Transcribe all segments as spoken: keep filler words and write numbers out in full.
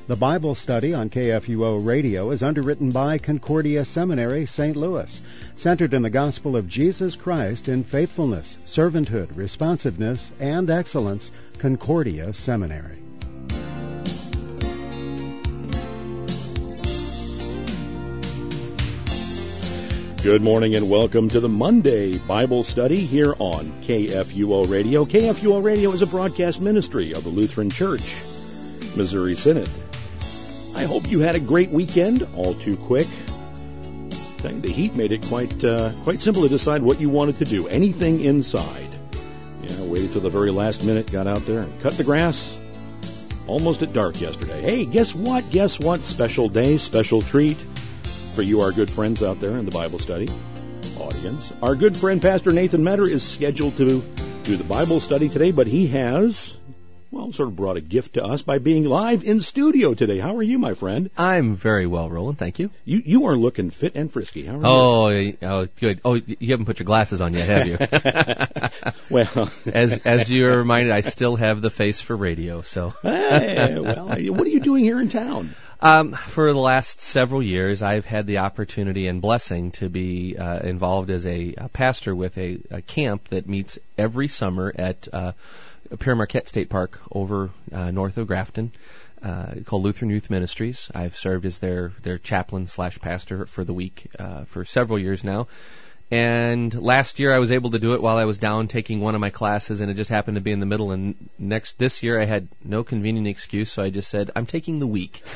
The Bible study on K F U O Radio is underwritten by Concordia Seminary, Saint Louis, centered in the gospel of Jesus Christ in faithfulness, servanthood, responsiveness, and excellence. Concordia Seminary. Good morning and welcome to the Monday Bible study here on K F U O Radio. K F U O Radio is a broadcast ministry of the Lutheran Church, Missouri Synod. I hope you had a great weekend, all too quick. The heat made it quite uh, quite simple to decide what you wanted to do, anything inside. Yeah, waited till the very last minute, got out there and cut the grass almost at dark yesterday. Hey, guess what? Guess what? Special day, special treat for you, our good friends out there in the Bible study audience. Our good friend Pastor Nathan Metter is scheduled to do the Bible study today, but he has, well, sort of brought a gift to us by being live in studio today. How are you, my friend? I'm very well, Roland. Thank you. You you are looking fit and frisky. How are oh, you? Oh, good. Oh, you haven't put your glasses on yet, have you? Well, as as you're reminded, I still have the face for radio. So, hey, well, what are you doing here in town? Um, for the last several years, I've had the opportunity and blessing to be uh, involved as a, a pastor with a, a camp that meets every summer at uh, Pere Marquette State Park over uh, north of Grafton, uh, called Lutheran Youth Ministries. I've served as their, their chaplain slash pastor for the week uh, for several years now. And last year I was able to do it while I was down taking one of my classes, and it just happened to be in the middle. And next this year I had no convenient excuse, so I just said, I'm taking the week.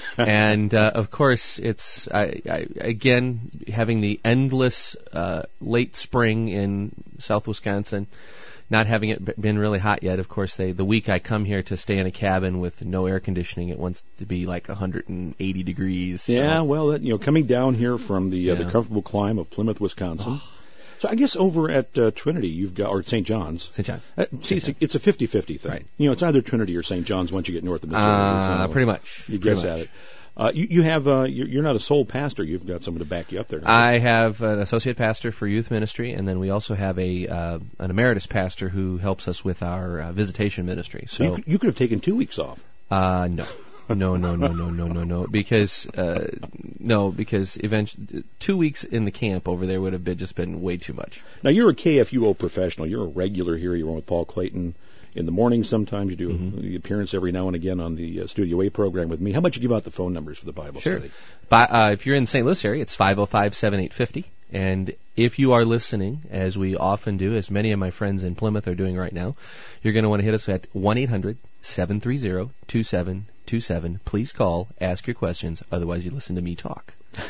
And uh, of course, it's I, I, again having the endless uh, late spring in South Wisconsin. Not having it been really hot yet, of course, they, the week I come here to stay in a cabin with no air conditioning, it wants to be like one hundred eighty degrees. So. Yeah, well, that, you know, coming down here from the uh, yeah. the comfortable climb of Plymouth, Wisconsin. Oh. So I guess over at uh, Trinity, you've got, or Saint John's. Saint John's. Uh, see, it's a, it's a fifty-fifty thing. Right. You know, it's either Trinity or Saint John's once you get north of Missouri. Uh, so pretty much. You pretty guess much. at it. Uh, you, you have, uh, you're, you're not a sole pastor. You've got someone to back you up there. I have an associate pastor for youth ministry, and then we also have a uh, an emeritus pastor who helps us with our uh, visitation ministry. So, so you, could, you could have taken two weeks off. Uh, no. No, no, no, no, no, no, no. Because, uh, no, because eventually, two weeks in the camp over there would have been just been way too much. Now, you're a K F U O professional. You're a regular here. You're on with Paul Clayton in the morning sometimes. You do mm-hmm. the appearance every now and again on the uh, Studio A program with me. How about you give out the phone numbers for the Bible sure. study? By, uh, if you're in the Saint Louis area, it's five oh five, seven eight five oh. And if you are listening, as we often do, as many of my friends in Plymouth are doing right now, you're going to want to hit us at one eight hundred, seven three zero, two seven two seven. Please call, ask your questions, otherwise you listen to me talk.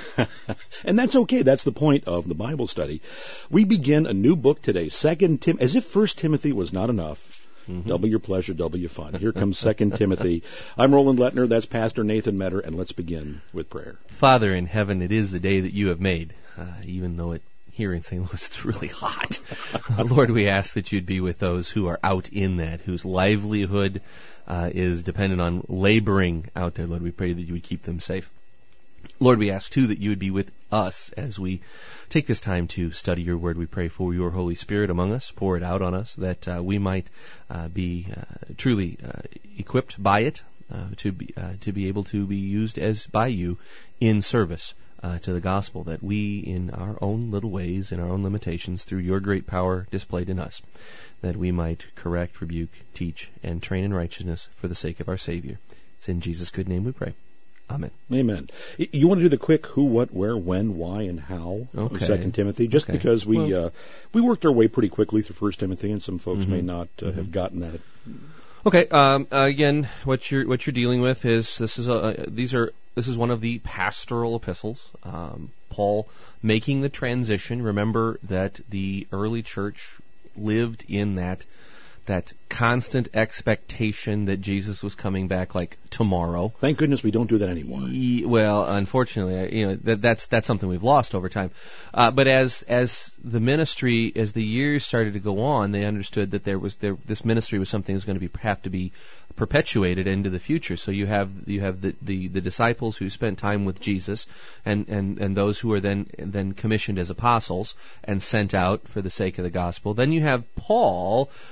And that's okay. That's the point of the Bible study. We begin a new book today, Second Tim, as if First Timothy was not enough. Mm-hmm. Double your pleasure, double your fun. Here comes Second Timothy. I'm Roland Lettner. That's Pastor Nathan Metter, and let's begin with prayer. Father in heaven, it is the day that you have made, uh, even though it here in Saint Louis it's really hot. uh, Lord, we ask that you'd be with those who are out in that, whose livelihood uh, is dependent on laboring out there. Lord, we pray that you would keep them safe. Lord, we ask, too, that you would be with us as we take this time to study your word. We pray for your Holy Spirit among us, pour it out on us, that uh, we might uh, be uh, truly uh, equipped by it uh, to be uh, to be able to be used as by you in service uh, to the gospel, that we, in our own little ways, in our own limitations, through your great power displayed in us, that we might correct, rebuke, teach, and train in righteousness for the sake of our Savior. It's in Jesus' good name we pray. Amen. Amen. You want to do the quick who, what, where, when, why, and how okay. of Second Timothy, just okay. because we well, uh, we worked our way pretty quickly through First Timothy, and some folks mm-hmm. may not uh, mm-hmm. have gotten that. Okay. Um, uh, again, what you're what you're dealing with is this is a these are this is one of the pastoral epistles. Um, Paul making the transition. Remember that the early church lived in that that constant expectation that Jesus was coming back like tomorrow. Thank goodness we don't do that anymore. E- well, unfortunately, you know that, that's that's something we've lost over time. Uh, but as as the ministry, as the years started to go on, they understood that there was there this ministry was something that was going to be have to be perpetuated into the future. So you have you have the, the, the disciples who spent time with Jesus, and, and, and those who are then then commissioned as apostles and sent out for the sake of the gospel. Then you have Paul, who is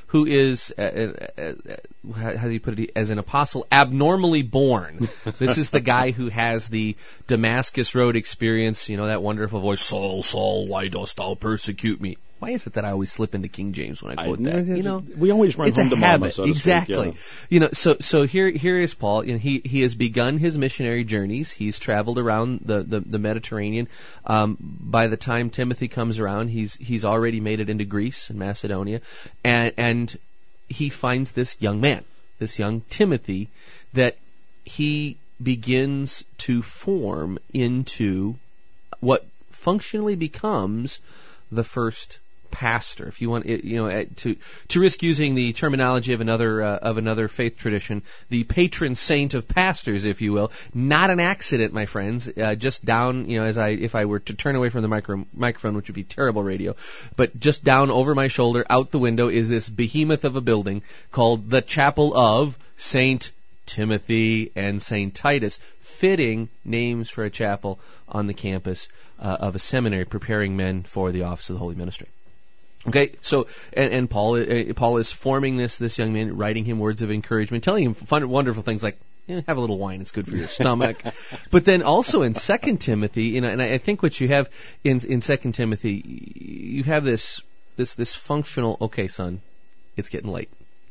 is, uh, uh, uh, how do you put it, as an apostle, abnormally born. This is the guy who has the Damascus Road experience, you know, that wonderful voice, Saul, Saul, why dost thou persecute me? Why is it that I always slip into King James when I quote I, that? You know, we always run it's home a to habit. Mama, so to exactly. speak, yeah. You know, so so here here is Paul. You know, he he has begun his missionary journeys. He's traveled around the the, the Mediterranean. Um, by the time Timothy comes around, he's he's already made it into Greece and Macedonia, and and he finds this young man, this young Timothy, that he begins to form into what functionally becomes the first pastor. If you want, you know, to to risk using the terminology of another uh, of another faith tradition, the patron saint of pastors, if you will. Not an accident, my friends. Uh, just down, you know, as I if I were to turn away from the micro, microphone, which would be terrible radio, but just down over my shoulder, out the window, is this behemoth of a building called the Chapel of Saint Timothy and Saint Titus, fitting names for a chapel on the campus uh, of a seminary preparing men for the office of the holy ministry. Okay, so and, and Paul uh, Paul is forming this this young man, writing him words of encouragement, telling him fun, wonderful things like, eh, have a little wine, it's good for your stomach. But then also in Second Timothy, you know, and I think what you have in in Second Timothy, you have this this this functional. Okay, son, it's getting late.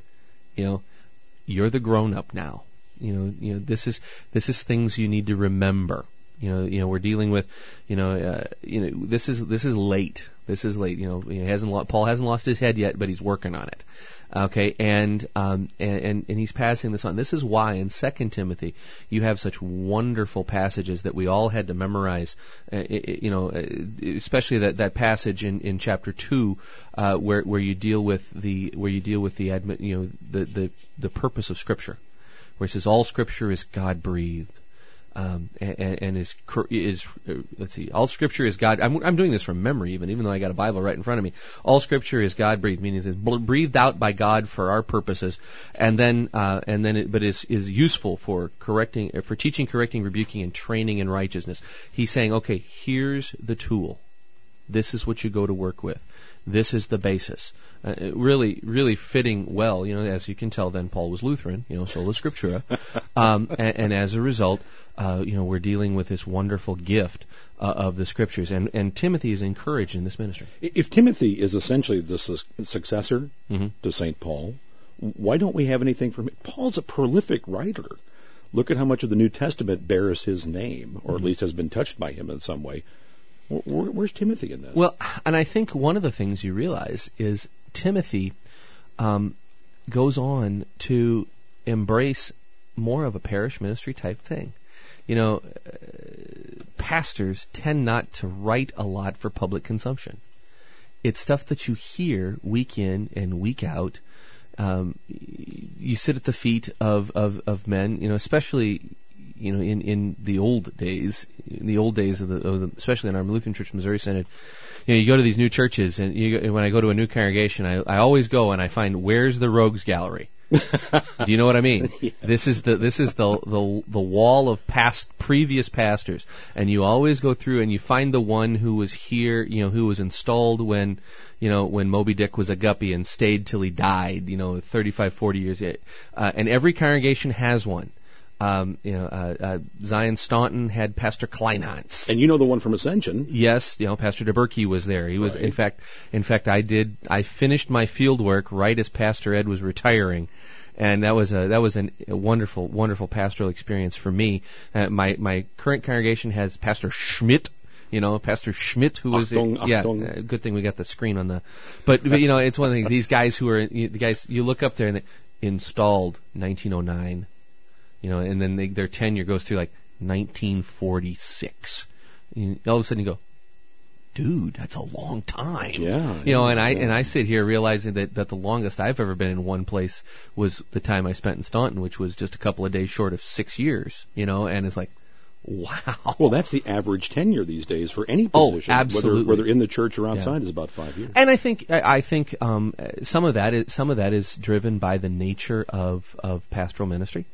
You know, you're the grown up now. You know, you know this is this is things you need to remember. You know, you know, we're dealing with, you know, uh, you know, this is this is late. This is late. You know, he hasn't lo- Paul hasn't lost his head yet, but he's working on it. Okay, and um, and, and and he's passing this on. This is why in Second Timothy you have such wonderful passages that we all had to memorize. Uh, you know, especially that, that passage in, in chapter two, uh, where where you deal with the where you deal with the admi- you know the, the the purpose of Scripture, where it says all Scripture is God breathed. Um, and, and is is uh, let's see, all Scripture is God. I'm, I'm doing this from memory, even even though I got a Bible right in front of me. All Scripture is God breathed, meaning it's breathed out by God for our purposes, and then uh, and then it, but is is useful for correcting, for teaching, correcting, rebuking, and training in righteousness. He's saying, okay, here's the tool. This is what you go to work with. This is the basis. Uh, really, really fitting well. You know, as you can tell, then Paul was Lutheran. You know, sola scriptura, um, and, and as a result, uh, you know, we're dealing with this wonderful gift uh, of the Scriptures, and and Timothy is encouraged in this ministry. If Timothy is essentially the su- successor mm-hmm. to Saint Paul, why don't we have anything from him? Paul's a prolific writer. Look at how much of the New Testament bears his name, or mm-hmm. at least has been touched by him in some way. Where, where's Timothy in this? Well, and I think one of the things you realize is Timothy um, goes on to embrace more of a parish ministry type thing. You know, uh, pastors tend not to write a lot for public consumption. It's stuff that you hear week in and week out. Um, you sit at the feet of, of, of men, you know, especially, you know, in, in the old days, in the old days of the, of the, especially in our Lutheran Church Missouri Synod, you know, you go to these new churches, and you, when I go to a new congregation, I, I always go and I find, where's the rogues gallery? Do you know what I mean? Yeah. This is the this is the, the the wall of past previous pastors, and you always go through and you find the one who was here, you know, who was installed when, you know, when Moby Dick was a guppy and stayed till he died, you know, thirty-five, forty years. Uh, and every congregation has one. Um, you know, uh, uh, Zion Staunton had Pastor Kleinhans. And you know the one from Ascension. Yes, you know, Pastor DeBerkey was there. He was, right. in fact, in fact, I did, I finished my field work right as Pastor Ed was retiring. And that was a, that was an, a wonderful, wonderful pastoral experience for me. Uh, my, my current congregation has Pastor Schmidt. You know, Pastor Schmidt, who was, Achtung, a, yeah, Achtung. Uh, good thing we got the screen on the, but, but you know, it's one of the things, these guys who are, you, the guys, you look up there and they, installed nineteen oh nine. You know, and then they, their tenure goes through like nineteen forty-six. And all of a sudden you go, dude, that's a long time. Yeah. You know, and I yeah. and I sit here realizing that, that the longest I've ever been in one place was the time I spent in Staunton, which was just a couple of days short of six years. You know, and it's like, wow. Well, that's the average tenure these days for any position. Oh, absolutely. Whether, whether in the church or outside yeah. is about five years. And I think I think um, some of that is some of that is driven by the nature of, of pastoral ministry.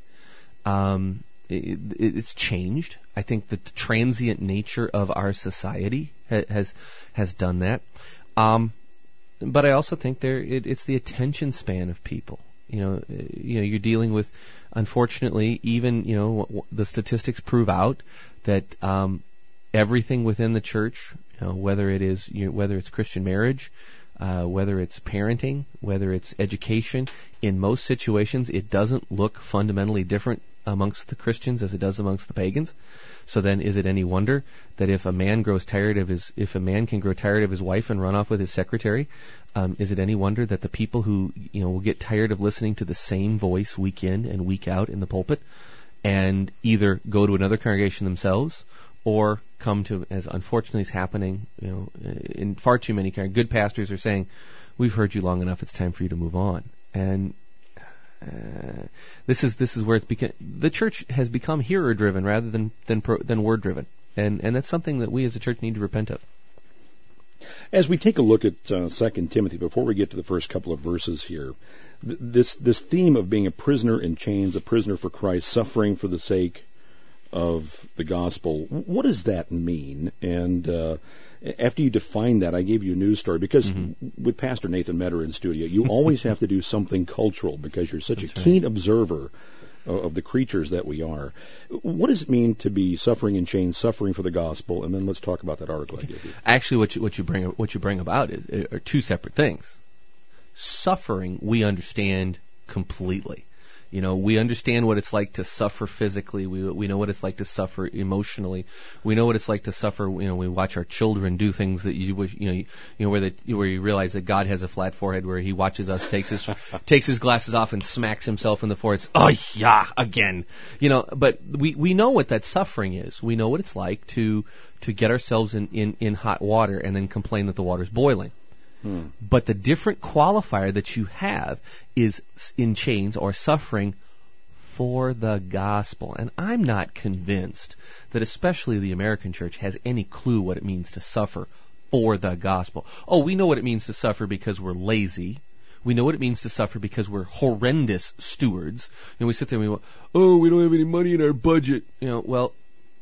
Um, it, it's changed. I think that the transient nature of our society ha- has has done that. Um, but I also think there it, it's the attention span of people. You know, uh, you know, you're dealing with, unfortunately, even you know w- w- the statistics prove out that um, everything within the church, you know, whether it is you know, whether it's Christian marriage, uh, whether it's parenting, whether it's education, in most situations it doesn't look fundamentally different amongst the Christians as it does amongst the pagans. So then, is it any wonder that if a man grows tired of his, if a man can grow tired of his wife and run off with his secretary, um, is it any wonder that the people who you know will get tired of listening to the same voice week in and week out in the pulpit, and either go to another congregation themselves, or come to, as unfortunately is happening, you know, in far too many good pastors are saying, "We've heard you long enough; it's time for you to move on." And Uh, this is this is where it's become, the church has become hearer driven rather than than pro, than word driven, and and that's something that we as a church need to repent of. As we take a look at uh, Second Timothy, before we get to the first couple of verses here, th- this this theme of being a prisoner in chains, a prisoner for Christ, suffering for the sake of the gospel, what does that mean? And uh, after you define that, I gave you a news story, because mm-hmm. with Pastor Nathan Metter in studio, you always have to do something cultural because you're such That's a keen right. observer of, of the creatures that we are. What does it mean to be suffering in chains, suffering for the gospel? And then let's talk about that article I gave you. Actually, what you, what you bring what you bring about is, are two separate things. Suffering, we understand completely. You know, we understand what it's like to suffer physically. We we know what it's like to suffer emotionally. We know what it's like to suffer. You know, we watch our children do things that you wish, you know, you, you know where that where you realize that God has a flat forehead, where He watches us, takes his takes his glasses off and smacks himself in the forehead. Oh yeah, again. You know, but we we know what that suffering is. We know what it's like to to get ourselves in in, in hot water and then complain that the water's boiling. Hmm. But the different qualifier that you have is in chains or suffering for the gospel. And I'm not convinced that especially the American church has any clue what it means to suffer for the gospel. Oh, we know what it means to suffer because we're lazy. We know what it means to suffer because we're horrendous stewards. And we sit there and we go, oh, we don't have any money in our budget. You know, well,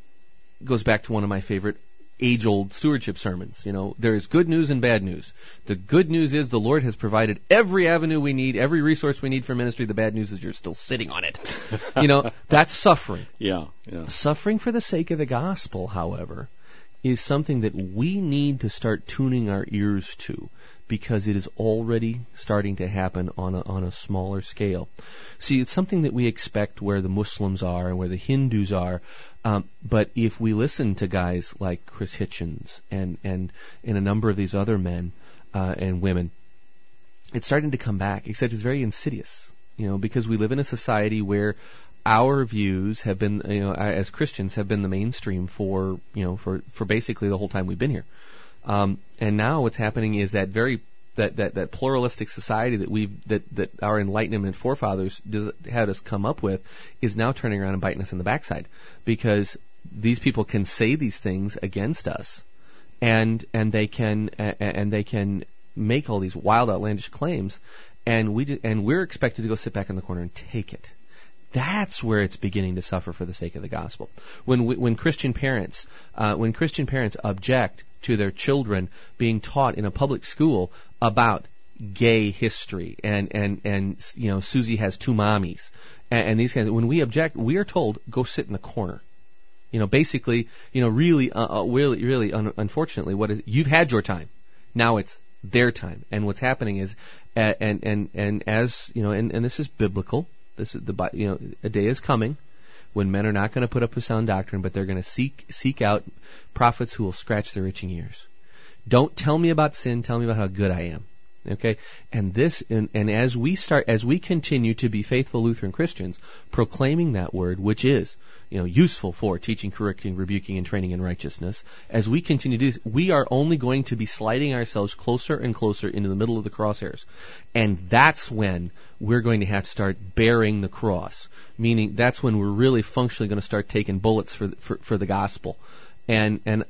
it goes back to one of my favorite age-old stewardship sermons. You know, there is good news and bad news. The good news is the Lord has provided every avenue we need, every resource we need for ministry. The bad news is you're still sitting on it. You know, that's suffering. Yeah, yeah. Suffering for the sake of the gospel, however, is something that we need to start tuning our ears to, because it is already starting to happen on a, on a smaller scale. See, it's something that we expect where the Muslims are and where the Hindus are, um, but if we listen to guys like Chris Hitchens and, and, and a number of these other men uh, and women, it's starting to come back, except it's very insidious, you know, because we live in a society where our views have been, you know, as Christians have been the mainstream for, you know, for, for basically the whole time we've been here. Um, and now what's happening is that very that, that, that pluralistic society that we that, that our Enlightenment forefathers does, had us come up with is now turning around and biting us in the backside, because these people can say these things against us, and and they can and they can make all these wild, outlandish claims, and we and we're expected to go sit back in the corner and take it. That's where it's beginning to suffer for the sake of the gospel. When we, when Christian parents uh, when Christian parents object to their children being taught in a public school about gay history and and and you know, Susie has two mommies and, and these kinds of, when we object, we are told go sit in the corner. You know, basically, you know, really, uh, really, really, un- unfortunately, what is you've had your time. Now it's their time, and what's happening is, uh, and and and as you know, and, and this is biblical. This is the you know, a day is coming when men are not going to put up with sound doctrine, but they're going to seek seek out prophets who will scratch their itching ears. Don't tell me about sin. Tell me about how good I am. Okay, and this, and, and as we start, as we continue to be faithful Lutheran Christians, proclaiming that word, which is, you know, useful for teaching, correcting, rebuking, and training in righteousness, as we continue to do this, we are only going to be sliding ourselves closer and closer into the middle of the crosshairs, and that's when we're going to have to start bearing the cross. Meaning, that's when we're really functionally going to start taking bullets for for, for the gospel, and and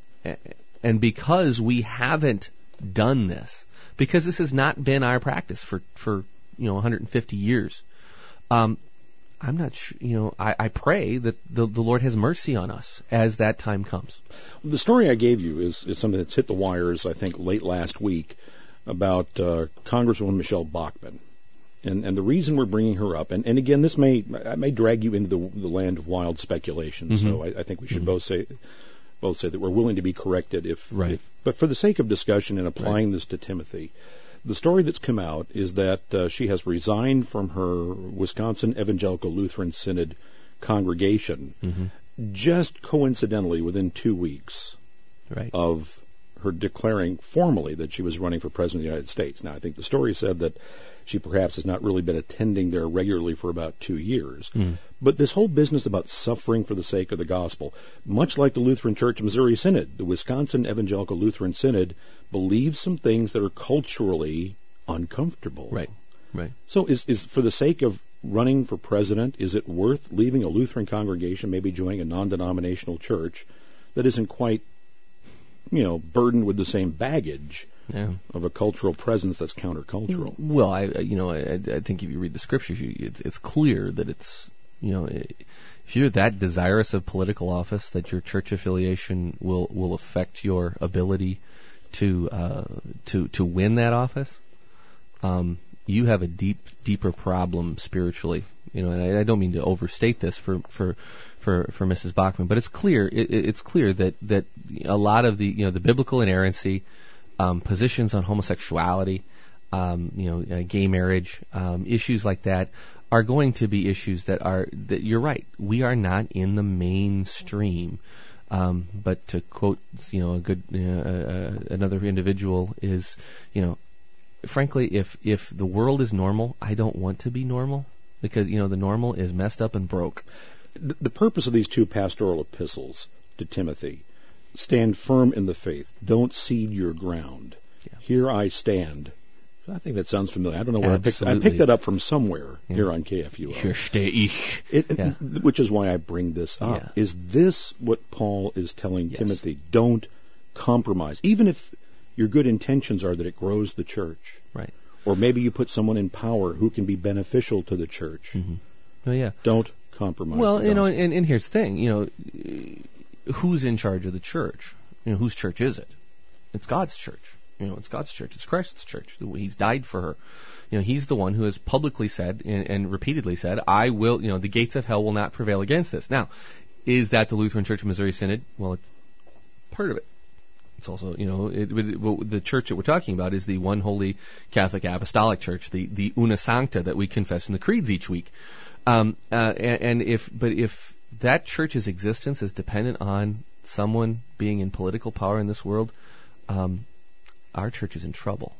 and because we haven't done this. Because this has not been our practice for, for you know, one hundred fifty years. Um, I'm not sure, you know, I, I pray that the, the Lord has mercy on us as that time comes. The story I gave you is, is something that's hit the wires, I think, late last week. about uh, Congresswoman Michelle Bachmann. And, and the reason we're bringing her up, and, and again, this may I may drag you into the, the land of wild speculation, mm-hmm. so I, I think we should mm-hmm. both say both say that we're willing to be corrected if, right. if but for the sake of discussion and applying right. this to Timothy, the story that's come out is that uh, she has resigned from her Wisconsin Evangelical Lutheran Synod congregation mm-hmm. just coincidentally within two weeks right. of her declaring formally that she was running for president of the United States. Now, I think the story said that she perhaps has not really been attending there regularly for about two years. Mm. But this whole business about suffering for the sake of the gospel, much like the Lutheran Church Missouri Synod, the Wisconsin Evangelical Lutheran Synod believes some things that are culturally uncomfortable. Right, right. So is, is for the sake of running for president, is it worth leaving a Lutheran congregation, maybe joining a non-denominational church that isn't quite, you know, burdened with the same baggage yeah. of a cultural presence that's countercultural? Well, I, you know, I, I think if you read the scriptures, you, it's, it's clear that it's, you know, if you're that desirous of political office, that your church affiliation will, will affect your ability to uh, to to win that office, um, you have a deep deeper problem spiritually. You know, and I, I don't mean to overstate this for for. For, for Missus Bachmann, but it's clear it, it's clear that, that a lot of the you know the biblical inerrancy, um, positions on homosexuality, um, you know, uh, gay marriage, um, issues like that are going to be issues that are that you're right. We are not in the mainstream, um, but to quote you know a good uh, uh, another individual is you know, frankly, if if the world is normal, I don't want to be normal because you know the normal is messed up and broke. The purpose of these two pastoral epistles to Timothy, stand firm in the faith. Don't cede your ground. Yeah. Here I stand. I think that sounds familiar. I don't know where I picked, I picked that up from somewhere yeah. here on K F U O. Here stay ich. It, yeah. Which is why I bring this up. Yeah. Is this what Paul is telling yes. Timothy? Don't compromise. Even if your good intentions are that it grows the church. Right. Or maybe you put someone in power who can be beneficial to the church. Mm-hmm. Oh, yeah. Don't compromise. Well, you know, and, and here's the thing, you know, who's in charge of the church? You know, whose church is it? It's God's church. You know, it's God's church. It's Christ's church. He's died for her. You know, he's the one who has publicly said and, and repeatedly said, I will, you know, the gates of hell will not prevail against this. Now, is that the Lutheran Church of Missouri Synod? Well, it's part of it. It's also, you know, it, it, the church that we're talking about is the one holy Catholic Apostolic Church, the, the Una Sancta that we confess in the creeds each week. Um, uh, and, and if, but if that church's existence is dependent on someone being in political power in this world, um, our church is in trouble.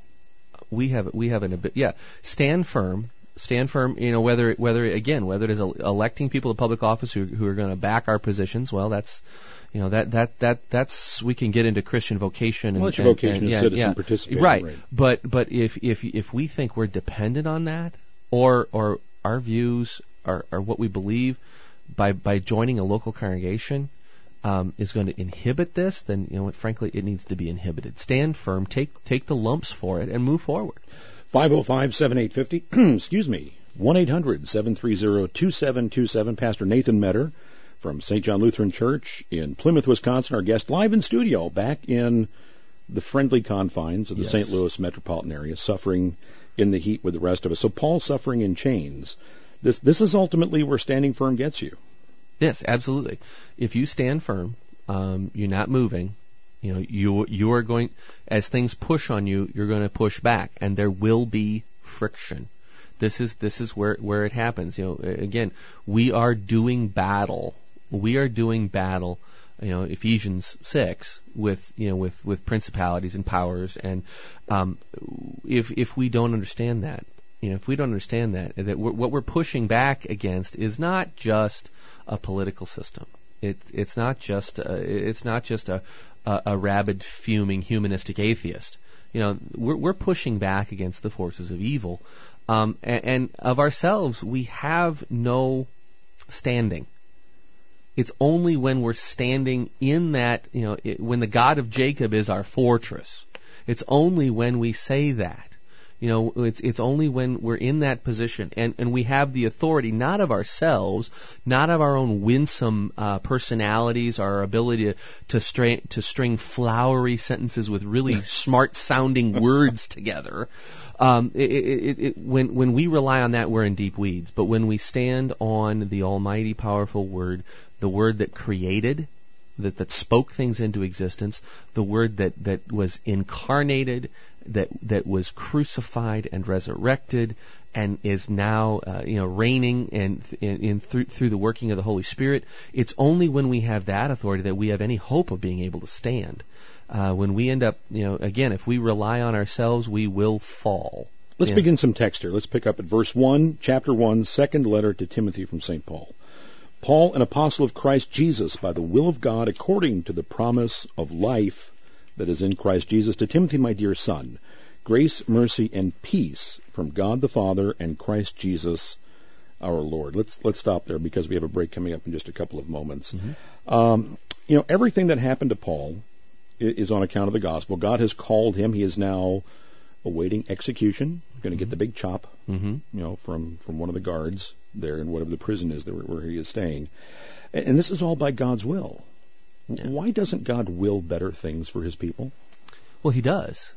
We have, we have an, yeah, stand firm, stand firm, you know, whether, whether, again, whether it is electing people to public office who, who are going to back our positions, well, that's, you know, that, that, that, that's, we can get into Christian vocation. Well, and, that's your vocation and, and, as yeah, citizen yeah, participating. Right. right. But, but if, if, if we think we're dependent on that, or, or our views are, are what we believe by, by joining a local congregation, um, is going to inhibit this, then, you know what, frankly, it needs to be inhibited. Stand firm, take, take the lumps for it, and move forward. five oh five, seven eight five oh, excuse me, one eight hundred, seven three zero, two seven two seven. Pastor Nathan Metter from Saint John Lutheran Church in Plymouth, Wisconsin, our guest live in studio, back in the friendly confines of the yes. Saint Louis metropolitan area, suffering in the heat with the rest of us. So Paul's suffering in chains. This this is ultimately where standing firm gets you. Yes, absolutely. If you stand firm, um, you're not moving. You know, you you are going, as things push on you, you're going to push back, and there will be friction. This is this is where where it happens. You know, again, we are doing battle. We are doing battle. You know, Ephesians six with you know with, with principalities and powers, and um, if if we don't understand that, you know, if we don't understand that, that we're, what we're pushing back against is not just a political system. It, it's not just a, it's not just a, a, a rabid, fuming, humanistic atheist. You know, we're, we're pushing back against the forces of evil, um, and, and of ourselves, we have no standing. It's only when we're standing in that, you know, it, when the God of Jacob is our fortress. It's only when we say that, You know, it's it's only when we're in that position and, and we have the authority, not of ourselves, not of our own winsome uh, personalities, our ability to to string to string flowery sentences with really smart sounding words together. Um, it, it, it, when when we rely on that, we're in deep weeds. But when we stand on the almighty, powerful Word, the Word that created, that that spoke things into existence, the Word that that was incarnated, that that was crucified and resurrected, and is now uh, you know reigning and in, in through through the working of the Holy Spirit. It's only when we have that authority that we have any hope of being able to stand. Uh, when we end up, you know, again, if we rely on ourselves, we will fall. Let's Yeah. begin some text here. Let's pick up at verse one, chapter one, second letter to Timothy from Saint Paul. Paul, an apostle of Christ Jesus, by the will of God, according to the promise of life that is in Christ Jesus, to Timothy, my dear son, grace, mercy, and peace from God the Father and Christ Jesus our Lord. Let's let's stop there because we have a break coming up in just a couple of moments. Mm-hmm. Um, you know, everything that happened to Paul is on account of the gospel. God has called him. He is now awaiting execution, going to get the big chop, Mm-hmm. you know, from, from one of the guards there in whatever the prison is there where he is staying. And, and this is all by God's will. Yeah. Why doesn't God will better things for his people? Well, he does.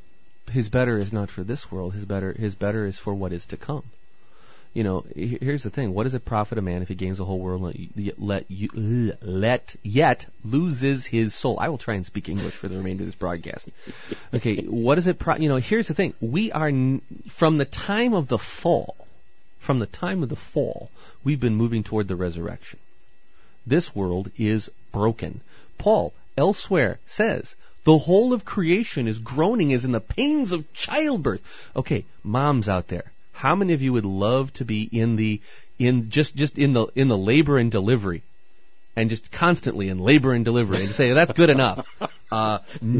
His better is not for this world. His better, his better is for what is to come. You know, here's the thing. What does it profit a man if he gains the whole world and let, let, let yet loses his soul? I will try and speak English for the remainder of this broadcast. Okay, what does it pro- you know, here's the thing. We are, n- from the time of the fall, from the time of the fall, we've been moving toward the resurrection. This world is broken. Paul elsewhere says, the whole of creation is groaning as in the pains of childbirth. Okay, moms out there. How many of you would love to be in the in just just in the in the labor and delivery, and just constantly in labor and delivery, and say that's good enough? Uh,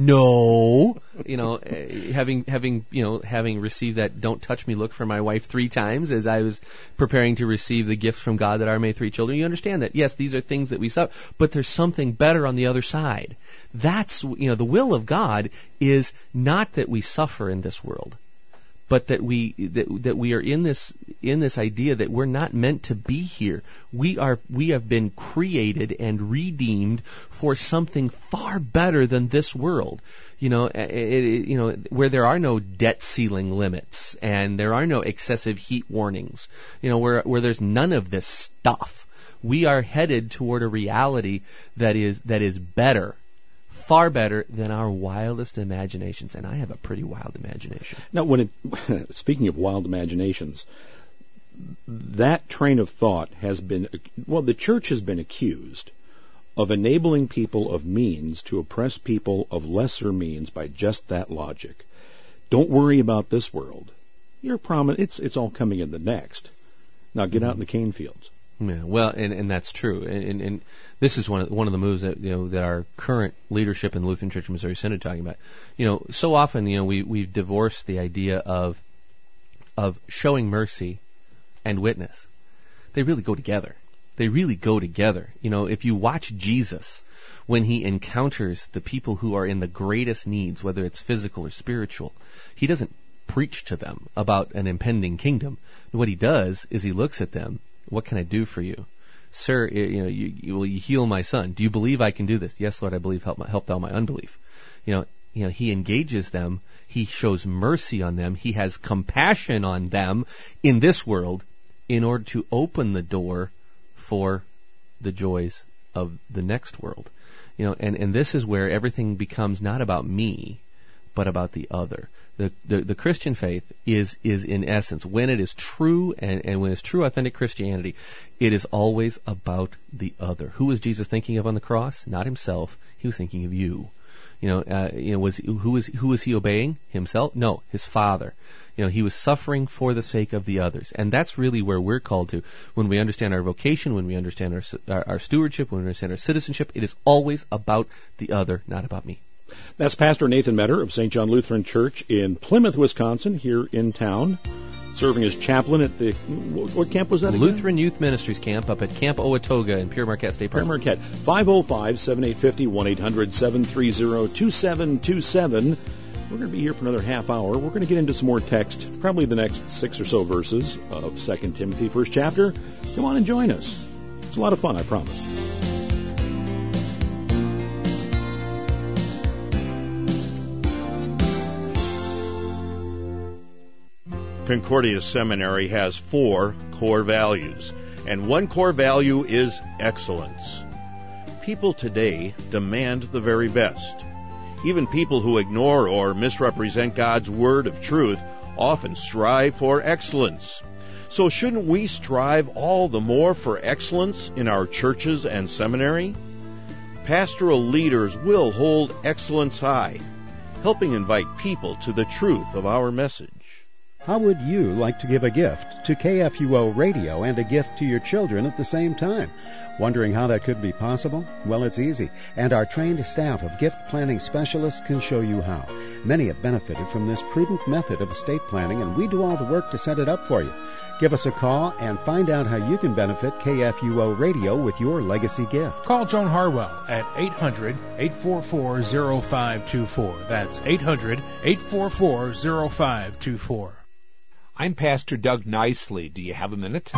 no, you know, having having you know having received that "don't touch me" look from my wife three times as I was preparing to receive the gift from God that are my three children. You understand that yes, these are things that we suffer, but there's something better on the other side. That's you know the will of God is not that we suffer in this world, but that we that, that we are in this in this idea that we're not meant to be here. We are we have been created and redeemed for something far better than this world. You know, it, it, you know where there are no debt ceiling limits and there are no excessive heat warnings. You know, where where there's none of this stuff. We are headed toward a reality that is that is better. Far better than our wildest imaginations, and I have a pretty wild imagination. Now, when it, speaking of wild imaginations, that train of thought has been, well, the church has been accused of enabling people of means to oppress people of lesser means by just that logic. Don't worry about this world. You're promised, it's it's all coming in the next. Now get mm-hmm. out in the cane fields. Yeah, well, and, and that's true, and, and, and this is one of one of the moves that you know that our current leadership in the Lutheran Church of Missouri Synod talking about. You know, so often you know we we've divorced the idea of of showing mercy and witness. They really go together. They really go together. You know, if you watch Jesus when he encounters the people who are in the greatest needs, whether it's physical or spiritual, he doesn't preach to them about an impending kingdom. What he does is he looks at them. What can I do for you? Sir, you know, you, you, will you heal my son? Do you believe I can do this? Yes, Lord, I believe. Help, my, help thou my unbelief. You know, you know, he engages them. He shows mercy on them. He has compassion on them in this world in order to open the door for the joys of the next world. You know, and, and this is where everything becomes not about me, but about the other. The, the the Christian faith is is in essence, when it is true and, and when it's true authentic Christianity, it is always about the other. Who was Jesus thinking of on the cross? Not himself. He was thinking of you. You know, uh, you know, was who was who was he obeying? Himself? No, his Father. You know, he was suffering for the sake of the others, and that's really where we're called to. When we understand our vocation, when we understand our our, our stewardship, when we understand our citizenship, it is always about the other, not about me. That's Pastor Nathan Metter of Saint John Lutheran Church in Plymouth, Wisconsin, here in town, serving as chaplain at the, what camp was that again? Lutheran Youth Ministries Camp up at Camp Owatoga in Pere Marquette State Park. Pere Marquette. five oh five, seven eight five oh, one eight hundred, seven three zero, two seven two seven. We're going to be here for another half hour. We're going to get into some more text, probably the next six or so verses of Second Timothy, first chapter. Come on and join us. It's a lot of fun, I promise. Concordia Seminary has four core values, and one core value is excellence. People today demand the very best. Even people who ignore or misrepresent God's word of truth often strive for excellence. So shouldn't we strive all the more for excellence in our churches and seminary? Pastoral leaders will hold excellence high, helping invite people to the truth of our message. How would you like to give a gift to K F U O Radio and a gift to your children at the same time? Wondering how that could be possible? Well, it's easy, and our trained staff of gift planning specialists can show you how. Many have benefited from this prudent method of estate planning, and we do all the work to set it up for you. Give us a call and find out how you can benefit K F U O Radio with your legacy gift. Call Joan Harwell at eight hundred, eight four four, zero five two four. That's eight hundred, eight four four, zero five two four. I'm Pastor Doug Nicely. Do you have a minute?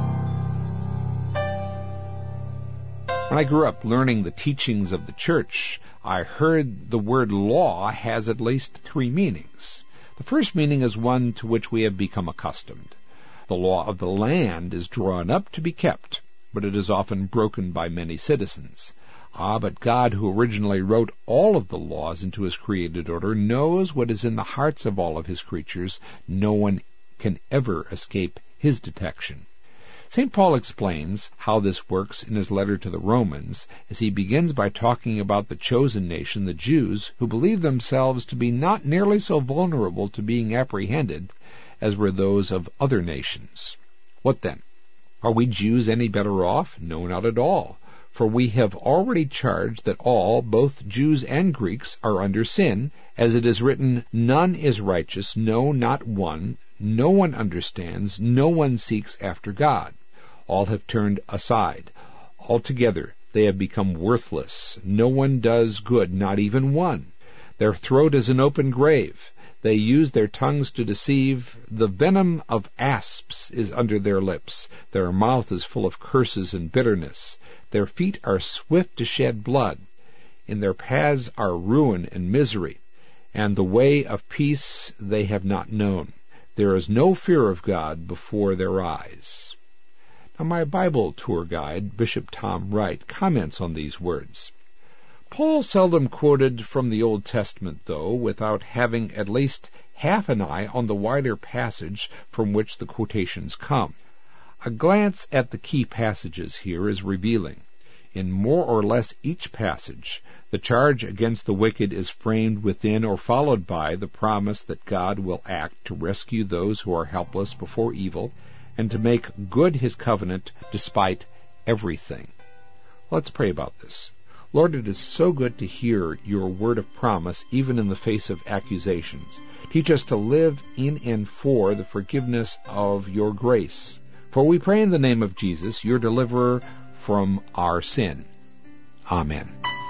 When I grew up learning the teachings of the church, I heard the word law has at least three meanings. The first meaning is one to which we have become accustomed. The law of the land is drawn up to be kept, but it is often broken by many citizens. Ah, but God, who originally wrote all of the laws into his created order, knows what is in the hearts of all of his creatures. No one can ever escape his detection. Saint Paul explains how this works in his letter to the Romans, as he begins by talking about the chosen nation, the Jews, who believe themselves to be not nearly so vulnerable to being apprehended as were those of other nations. What then? Are we Jews any better off? No, not at all. For we have already charged that all, both Jews and Greeks, are under sin, as it is written, none is righteous, no, not one. No one understands, no one seeks after God. All have turned aside. Altogether they have become worthless. No one does good, not even one. Their throat is an open grave. They use their tongues to deceive. The venom of asps is under their lips. Their mouth is full of curses and bitterness. Their feet are swift to shed blood. In their paths are ruin and misery, and the way of peace they have not known. There is no fear of God before their eyes. Now, my Bible tour guide, Bishop Tom Wright, comments on these words. Paul seldom quoted from the Old Testament, though, without having at least half an eye on the wider passage from which the quotations come. A glance at the key passages here is revealing. In more or less each passage, the charge against the wicked is framed within or followed by the promise that God will act to rescue those who are helpless before evil and to make good his covenant despite everything. Let's pray about this. Lord, it is so good to hear your word of promise even in the face of accusations. Teach us to live in and for the forgiveness of your grace. For we pray in the name of Jesus, your deliverer from our sin. Amen.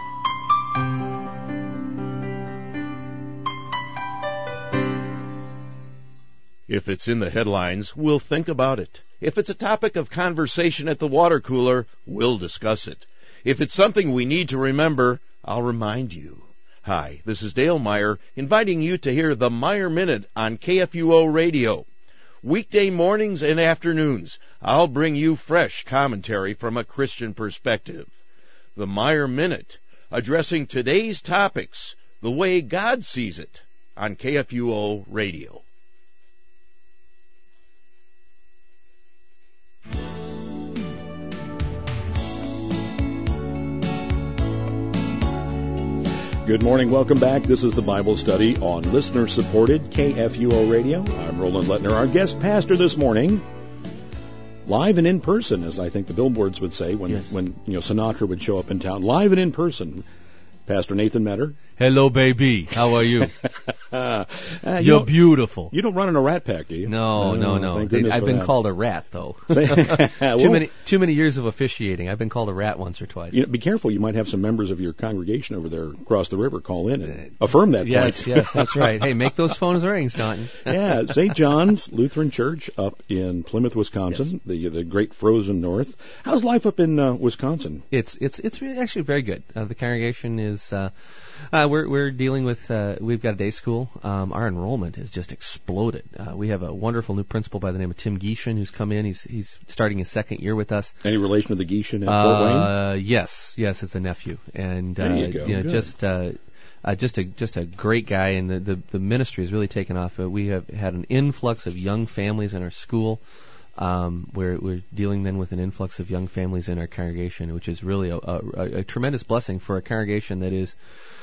If it's in the headlines, we'll think about it. If it's a topic of conversation at the water cooler, we'll discuss it. If it's something we need to remember, I'll remind you. Hi, this is Dale Meyer, inviting you to hear the Meyer Minute on K F U O Radio. Weekday mornings and afternoons, I'll bring you fresh commentary from a Christian perspective. The Meyer Minute, addressing today's topics the way God sees it on K F U O Radio. Good morning. Welcome back. This is the Bible study on listener-supported K F U O Radio. I'm Roland Lettner, our guest pastor this morning, live and in person, as I think the billboards would say when, yes. when you know Sinatra would show up in town. Live and in person, Pastor Nathan Metter Hello, baby. How are you? uh, You're you beautiful. You don't run in a rat pack, do you? No, no, no. Thank goodness I've for been that. called a rat, though. Well, too many, too many years of officiating. I've been called a rat once or twice. You know, be careful. You might have some members of your congregation over there across the river call in and affirm that yes, point. Yes, that's right. Hey, make those phones ring, Staunton. Yeah, Saint John's Lutheran Church up in Plymouth, Wisconsin, Yes. the the great frozen north. How's life up in uh, Wisconsin? It's it's it's really actually very good. Uh, the congregation is uh, uh, we're we're dealing with uh, we've got a day school. Um, our enrollment has just exploded. Uh, we have a wonderful new principal by the name of Tim Gieshin who's come in. He's he's starting his second year with us. Any relation to the Gieshin at Fort Wayne? Uh, yes, yes, it's a nephew, and uh, There you go. know, Good. just. Uh, Uh, just a just a great guy, and the, the, the ministry has really taken off. Uh, we have had an influx of young families in our school. Um, we're we're dealing then with an influx of young families in our congregation, which is really a, a, a tremendous blessing for a congregation that is,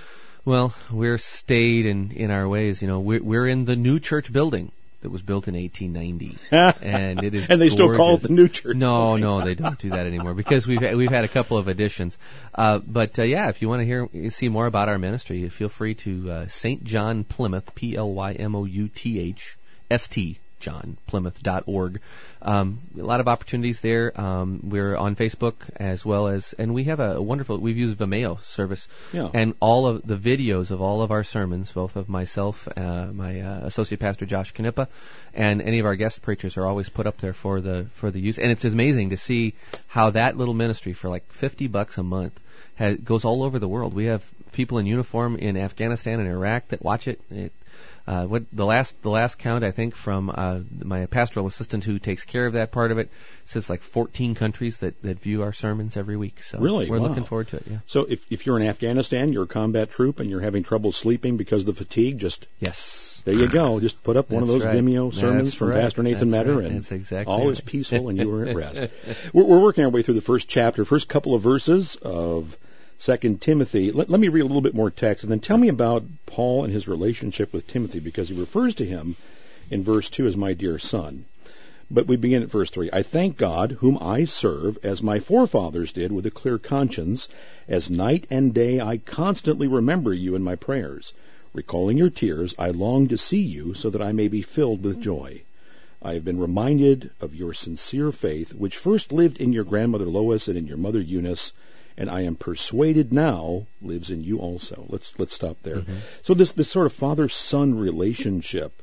well, we're stayed in, in our ways. You know, we're we're in the new church building that was built in eighteen ninety, and it is and they gorgeous. still call it the new church. No, no, they don't do that anymore because we've we've had a couple of additions. Uh, but uh, yeah, if you want to hear see more about our ministry, feel free to uh, Saint John Plymouth, P L Y M O U T H S T John Plymouth dot org. Um, a lot of opportunities there. Um, we're on Facebook as well as, and we have a wonderful. We've used Vimeo service, Yeah. and all of the videos of all of our sermons, both of myself, uh, my uh, associate pastor Josh Knippa, and any of our guest preachers are always put up there for the for the use. And it's amazing to see how that little ministry for like fifty bucks a month has, goes all over the world. We have people in uniform in Afghanistan and Iraq that watch it. It Uh, what the last the last count I think from uh, my pastoral assistant who takes care of that part of it says like fourteen countries that, that view our sermons every week. So Really? we're Wow. looking forward to it. Yeah. So if if you're in Afghanistan, you're a combat troop, and you're having trouble sleeping because of the fatigue, just Yes. there you go. Just put up one of That's those right. Vimeo sermons That's from right. Pastor Nathan That's Metter, right. and That's exactly all right. is peaceful, and you are at rest. We're, we're working our way through the first chapter, first couple of verses of Second Timothy. Let, let me read a little bit more text, and then tell me about Paul and his relationship with Timothy, because he refers to him in verse two as my dear son. But we begin at verse three. I thank God, whom I serve, as my forefathers did, with a clear conscience, as night and day I constantly remember you in my prayers. Recalling your tears, I long to see you, so that I may be filled with joy. I have been reminded of your sincere faith, which first lived in your grandmother Lois and in your mother Eunice, and I am persuaded now lives in you also. Let's let's stop there. Mm-hmm. So this this sort of father-son relationship,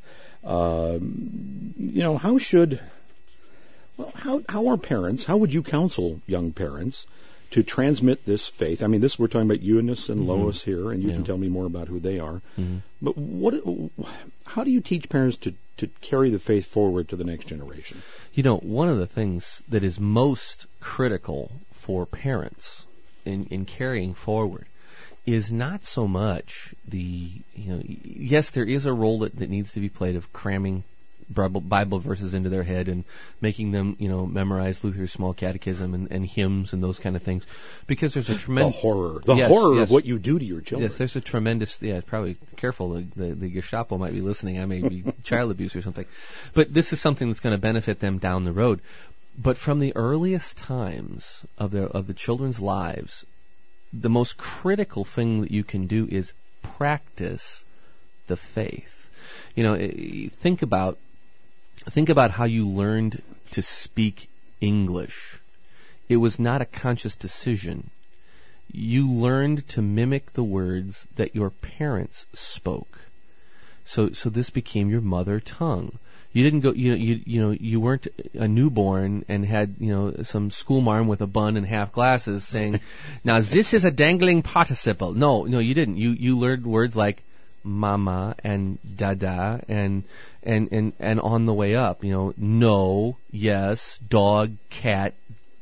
um, you know, how should, well, how how are parents? How would you counsel young parents to transmit this faith? I mean, this we're talking about Eunice and mm-hmm. Lois here, and you yeah. can tell me more about who they are. Mm-hmm. But what? How do you teach parents to to carry the faith forward to the next generation? You know, one of the things that is most critical for parents in, in carrying forward is not so much the, you know, yes, there is a role that, that needs to be played of cramming Bible, Bible verses into their head and making them, you know, memorize Luther's Small Catechism and, and hymns and those kind of things, because there's a tremendous the horror, the yes, horror yes. of what you do to your children. Yes, there's a tremendous. Yeah, probably careful. The, the, the Gestapo might be listening. I may be child abuse or something, but this is something that's going to benefit them down the road. But from the earliest times of their of the children's lives, the most critical thing that you can do is practice the faith. You know, think about think about how you learned to speak English. It was not a conscious decision. You learned to mimic the words that your parents spoke. So so this became your mother tongue. You didn't go, you know, you, you know, you weren't a newborn and had, you know, some schoolmarm with a bun and half glasses saying, now this is a dangling participle. No, no, you didn't. You, you learned words like mama and dada and, and, and, and on the way up, you know, no, yes, dog, cat,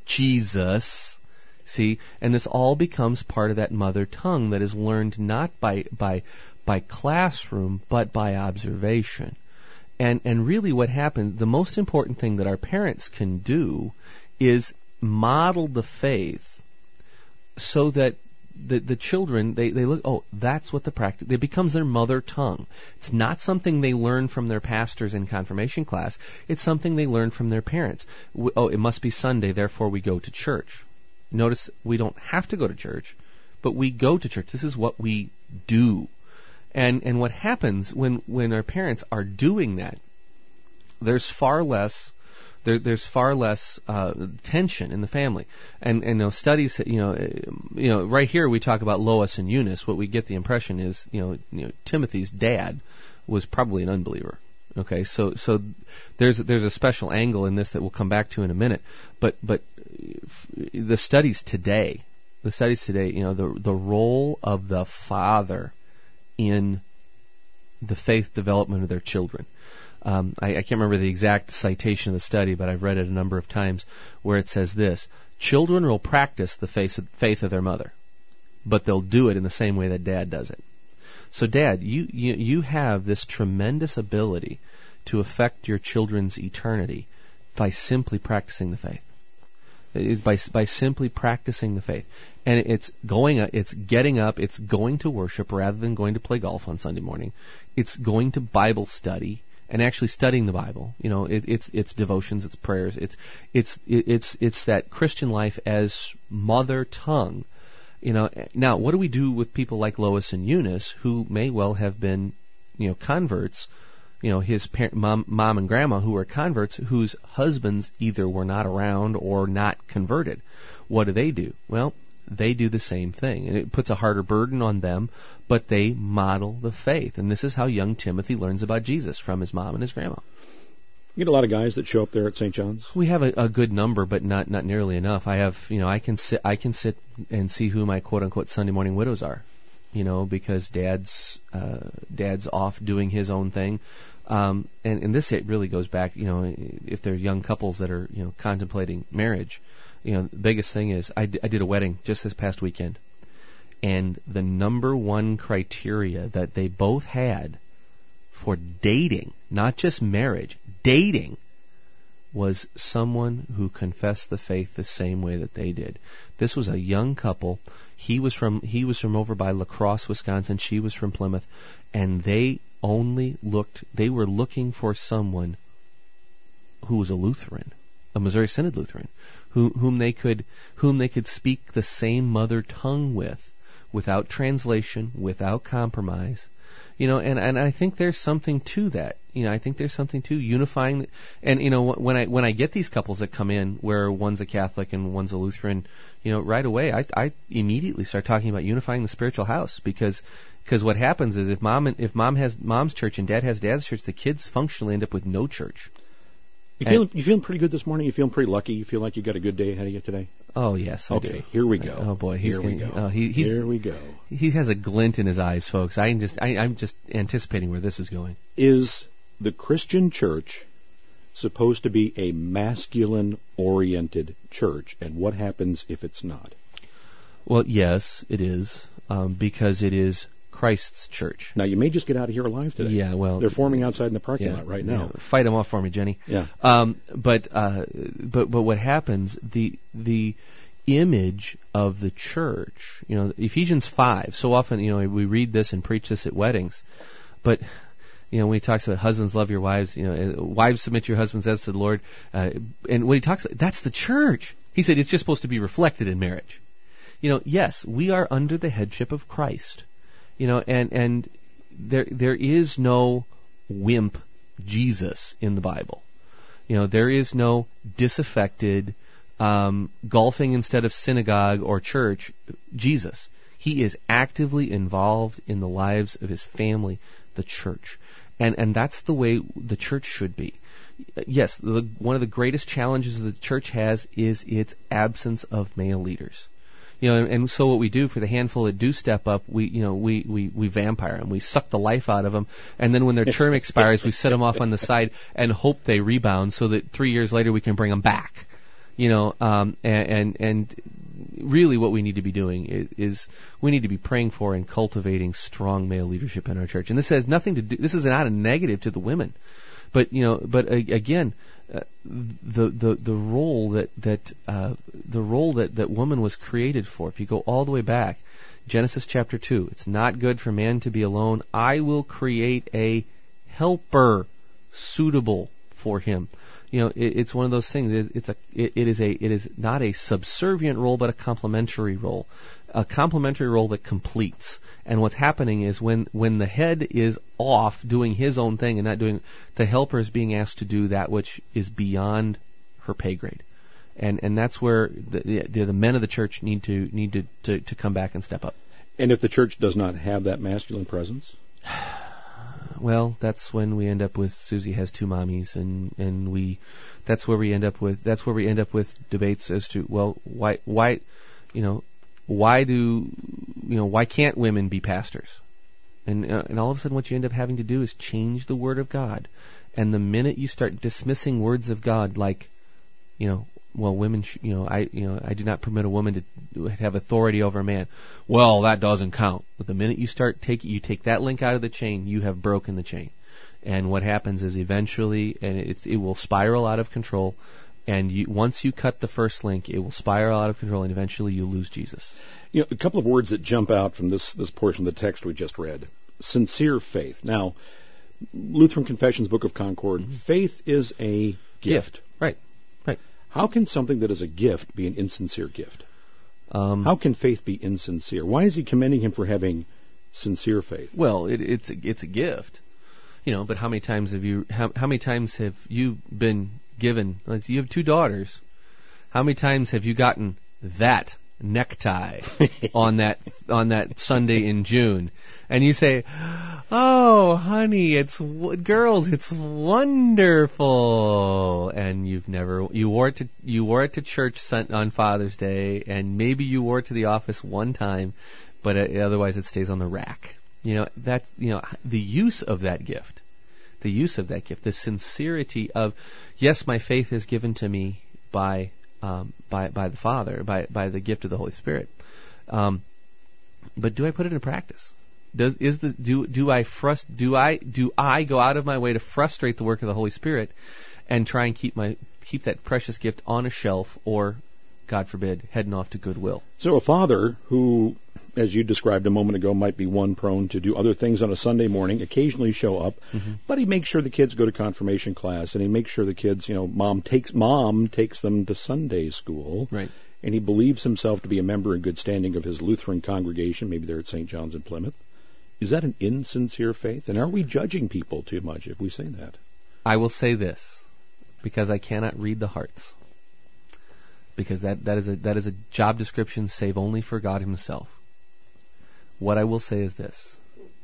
Jesus. See, and this all becomes part of that mother tongue that is learned not by, by, by classroom, but by observation. And and really what happened, the most important thing that our parents can do is model the faith so that the the children, they, they look, oh, that's what the practice, it becomes their mother tongue. It's not something they learn from their pastors in confirmation class. It's something they learn from their parents. We, oh, it must be Sunday, therefore we go to church. Notice we don't have to go to church, but we go to church. This is what we do. And and what happens when, when our parents are doing that, there's far less there, there's far less uh, tension in the family. And and you know, studies, you know, you know, right here we talk about Lois and Eunice. What we get the impression is, you know, you know, Timothy's dad was probably an unbeliever. Okay, so so there's there's a special angle in this that we'll come back to in a minute. But but the studies today, the studies today, you know, the the role of the father in the faith development of their children. Um, I, I can't remember the exact citation of the study, but I've read it a number of times where it says this: children will practice the faith of, faith of their mother, but they'll do it in the same way that dad does it. So, Dad, you, you you have this tremendous ability to affect your children's eternity by simply practicing the faith. It, by by simply practicing the faith, and it's going, it's getting up, it's going to worship rather than going to play golf on Sunday morning. It's going to Bible study and actually studying the Bible. You know, it, it's it's devotions, it's prayers, it's it's it's it's that Christian life as mother tongue. You know, now what do we do with people like Lois and Eunice who may well have been, you know, converts? You know, his parent, mom, mom and grandma who were converts, whose husbands either were not around or not converted. What do they do? Well, they do the same thing, and it puts a harder burden on them, but they model the faith. And this is how young Timothy learns about Jesus, from his mom and his grandma. You get a lot of guys that show up there at Saint John's? We have a, a good number, but not not nearly enough. I have, you know, I can sit I can sit and see who my quote unquote Sunday morning widows are. You know, because dad's uh, dad's off doing his own thing. Um, and, and this it really goes back, you know, if they're young couples that are, you know, contemplating marriage, you know, the biggest thing is I, d- I did a wedding just this past weekend, and the number one criteria that they both had for dating, not just marriage, dating, was someone who confessed the faith the same way that they did. This was a young couple. He was from he was from over by La Crosse, Wisconsin. She was from Plymouth, and they only looked. They were looking for someone who was a Lutheran, a Missouri Synod Lutheran, who, whom they could whom they could speak the same mother tongue with, without translation, without compromise. You know, and, and I think there's something to that. You know, I think there's something to unifying. And, you know, when I when I get these couples that come in where one's a Catholic and one's a Lutheran, you know, right away I, I immediately start talking about unifying the spiritual house, because because what happens is if mom and, if mom has mom's church and dad has dad's church, the kids functionally end up with no church. You feeling you feeling pretty good this morning? You feeling pretty lucky? You feel like you got a good day ahead of you today? Oh yes, I okay. do. Here we go. Oh boy, he's here gonna, we go. Oh, he, he's, here we go. He has a glint in his eyes, folks. I just I, I'm just anticipating where this is going. Is the Christian church supposed to be a masculine-oriented church, and what happens if it's not? Well, yes, it is, um, because it is Christ's church. Now, you may just get out of here alive today. Yeah, well, they're forming outside in the parking yeah, lot right now. Yeah. Fight them off for me, Jenny. Yeah. Um, but uh, but but what happens? The the image of the church, you know, Ephesians five. So often, you know, we read this and preach this at weddings, but you know, when he talks about husbands love your wives, you know, wives submit to your husbands as to the Lord, uh, and when he talks about that's the church, he said it's just supposed to be reflected in marriage. You know, yes, we are under the headship of Christ. You know, and, and there there is no wimp Jesus in the Bible. You know, there is no disaffected, um, golfing instead of synagogue or church Jesus. He is actively involved in the lives of his family, the church. And and that's the way the church should be. Yes, the, one of the greatest challenges the church has is its absence of male leaders. You know, and, and so what we do for the handful that do step up, we, you know, we, we, we vampire them. We suck the life out of them. And then when their term expires, we set them off on the side and hope they rebound so that three years later we can bring them back. You know, um, and, and, and really what we need to be doing is, is we need to be praying for and cultivating strong male leadership in our church. And this has nothing to do, this is not a negative to the women. But, you know, but uh, again, Uh, the the the role that that uh, the role that that woman was created for. If you go all the way back, Genesis chapter two, it's not good for man to be alone. I will create a helper suitable for him. you know, it, it's one of those things. It, it's a, it, it is a, it is not a subservient role, but a complementary role, a complementary role that completes. And what's happening is when, when the head is off doing his own thing and not doing, the helper is being asked to do that which is beyond her pay grade. And, and that's where the, the, the men of the church need to, need to, to, to come back and step up. And if the church does not have that masculine presence? Well, that's when we end up with Susie has two mommies, and, and we, that's where we end up with, that's where we end up with debates as to, well, why, why, you know, why do, you know, why can't women be pastors? And, uh, and all of a sudden what you end up having to do is change the Word of God. And the minute you start dismissing words of God like, you know, well, women, sh- you know, I, you know, I do not permit a woman to have authority over a man. Well, that doesn't count. But the minute you start taking, you take that link out of the chain, you have broken the chain. And what happens is eventually, and it's, it will spiral out of control. And you, once you cut the first link, it will spiral out of control, and eventually you lose Jesus. You know, a couple of words that jump out from this this portion of the text we just read: sincere faith. Now, Lutheran Confession's Book of Concord, mm-hmm. faith is a gift. gift. Right. Right. How can something that is a gift be an insincere gift? Um, How can faith be insincere? Why is he commending him for having sincere faith? Well, it, it's a, it's a gift, you know. But how many times have you how, how many times have you been given? Like, you have two daughters. How many times have you gotten that necktie on that on that Sunday in June? And you say, "Oh, honey, it's girls, it's wonderful." And you've never you wore it to you wore it to church on Father's Day, and maybe you wore it to the office one time, but it, otherwise it stays on the rack. You know that you know the use of that gift, the use of that gift, the sincerity of, yes, my faith is given to me by um, by by the Father, by by the gift of the Holy Spirit. Um, but do I put it in practice? Does is the do do I frust do I do I go out of my way to frustrate the work of the Holy Spirit and try and keep my keep that precious gift on a shelf, or, God forbid, heading off to Goodwill? So a father who, as you described a moment ago, might be one prone to do other things on a Sunday morning, occasionally show up, mm-hmm. but he makes sure the kids go to confirmation class, and he makes sure the kids, you know, mom takes mom takes them to Sunday school, right? And he believes himself to be a member in good standing of his Lutheran congregation, maybe they're at Saint John's in Plymouth. Is that an insincere faith? And are we judging people too much if we say that? I will say this, because I cannot read the hearts. Because that, that is a that is a job description save only for God Himself. What I will say is this: